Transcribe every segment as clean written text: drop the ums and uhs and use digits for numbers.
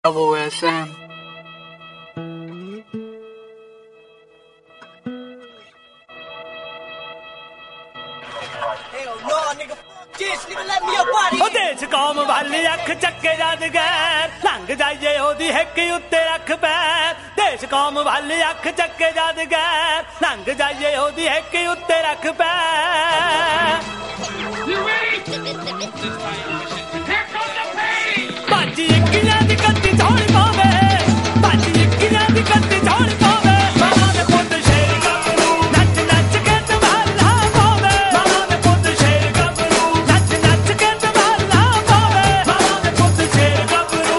Double SM. देश कौम वाली अख चक्के जादगर लंघ जाइए ओदी हिक उत्ते रख पैर देश कौम वाली अख चक्के जादगर लंघ जाइए ओदी हिक उत्ते रख पैर बाजी इक्कियां दी कत्ती झोली पावे बाजी इक्कियां दी कत्ती झोली पावे मामा दे पुत्त शेर गबरू नच नच के तवाला पावे मामा दे पुत्त शेर गबरू नच नच के तवाला पावे मामा दे पुत्त शेर गबरू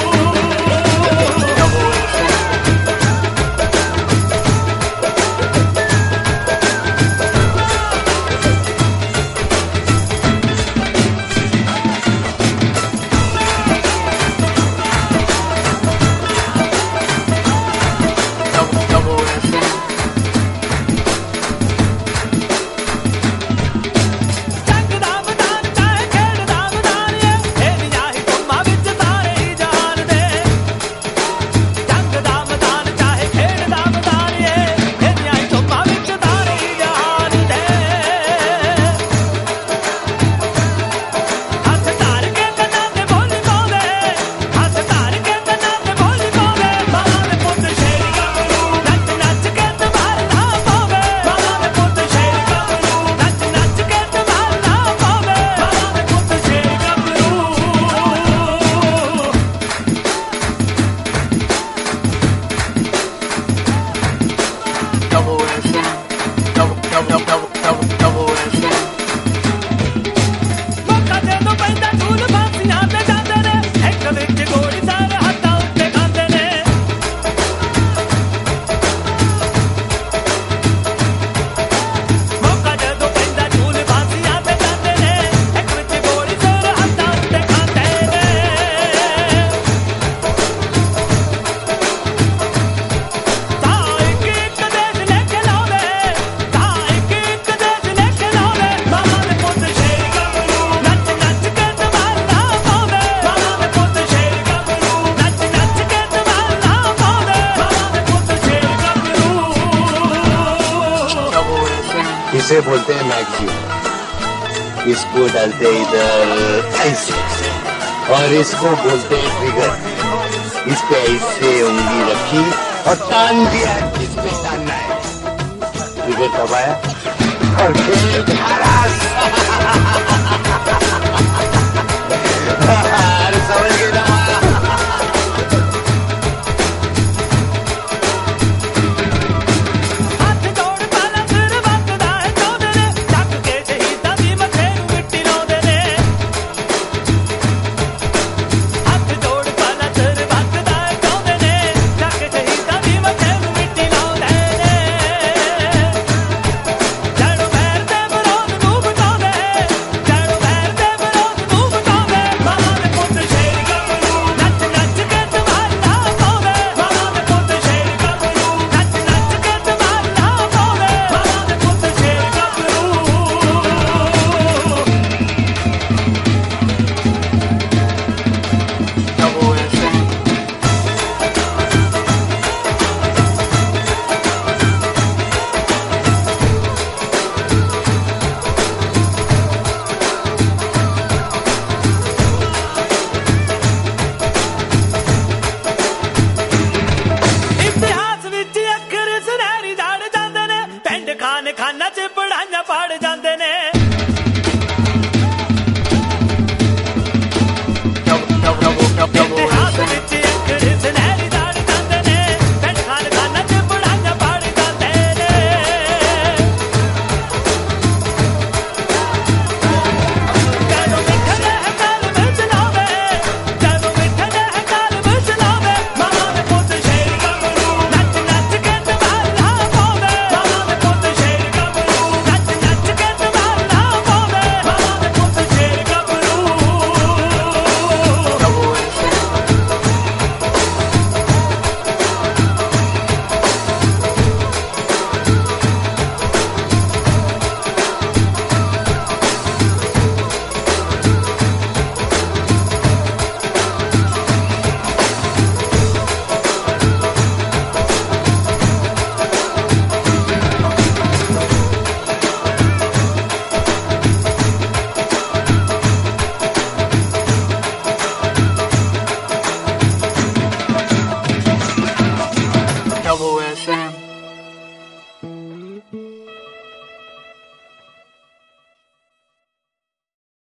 इसे बोलते हैं मैक्सिमम, इसको डालते इधर ऐसे और इसको बोलते हैं ट्रिगर। इस पे ऐसे उंगली रखी और टान दिया जिस पे टानना है, ट्रिगर दबाया और खेल खलास।